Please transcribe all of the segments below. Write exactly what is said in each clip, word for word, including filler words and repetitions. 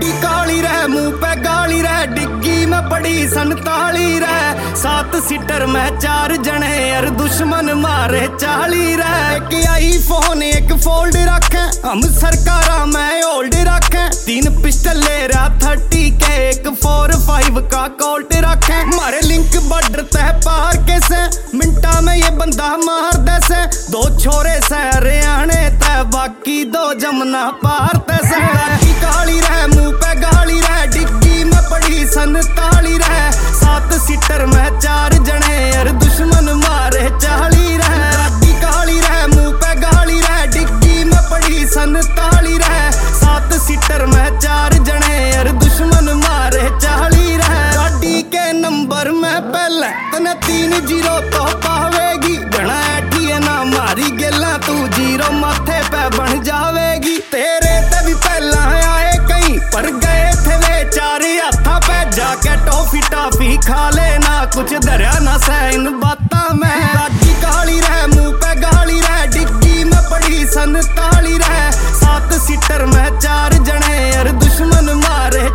गाड़ी काली रे मुंह पे गाली रे डिग्गी में पड़ी संताली रे सात सीटर में चार जने यार दुश्मन मारे चाली रे एक आईफोन एक फोल्ड रखे हम सरकारा में ओल्ड रखे तीन पिस्टल ले रहा थर्टी के एक फोर फाइव का कोल्ट रखे मारे लिंक बॉर्डर तह पार कैसे मिनटा में ये बंदा मार देसे दो छोरे से हरियाणे तय बाकी दो जमुना पार तैसे गाड़ी काली रे मुंह पे गाली रे डिग्गी में पड़ी संताली रे सात सीटर में चार जने यार दुश्मन मारे चाली रे गाड़ी काली रे मुंह पे गाली रे डिग्गी में पड़ी संताली रे सात सीटर में चार जने यार दुश्मन मारे चाली रे गाड़ी के नंबर में पहले तने तीन जीरो तो पावेगी घना ऐठी ना मारी गेला तू जीरो माथे पे बन जावेगी तेरे ते भी पहला आए कहीं पर गए थे वे चार हथा पे जाके टॉफी टाफी खा लेना कुछ धरिया ना से इन बाता में गाड़ी काली रे मुंह पे गाली रे डिग्गी में पड़ी संताली रे सात सीटर में चार जने यार दुश्मन मारे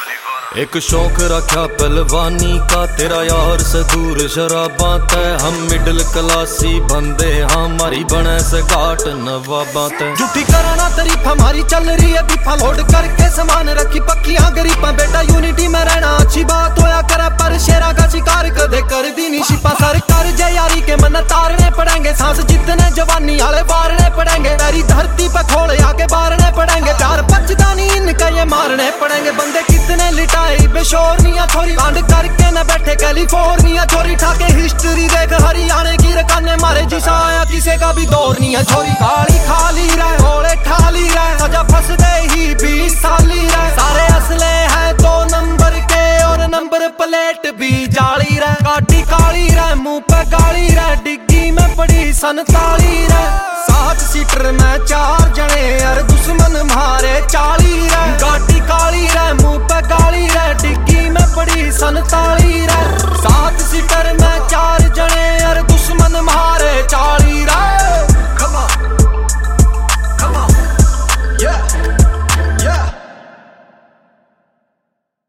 एक शौक रखा पहलवानी का तेरा यार से दूर शराबा तय हम मिडिल क्लासी बंदे हमारी बने से घाट नवाबा तय झूठी कराना तारीफ हमारी चल रही है बिफा लोड करके सामान रखी पक्कियां गरीबा बेटा यूनिटी में रहना अच्छी बात होया करे पर शेरा का शिकार कदे कर दी नी शिपा सरकार जय यारी के मन तारने पड़ेंगे सांस जितने जवानी आले बारने पड़ेंगे तेरी धरती पे खोल आके बारने पड़ेंगे प्यार पचदानी इनका ये मारने पड़ेंगे बंदे कितने लिटा बेशोरनिया छोरी कांड करके न बैठे कैलिफोर्निया छोरी ठाके हिस्ट्री देख हरियाणे की रकाने मारे जिसा आया किसे का भी दौर नहीं है छोरी काली खाली रहे होले ठाली रहे सजा फंस दे ही बीस साली रहे सारे असले हैं दो नंबर के और नंबर प्लेट भी जाली रहे गाड़ी काली रहे मुंह पे गाली रहे डिग्गी में पड़ी संताली रहे सात सीटर में चार जने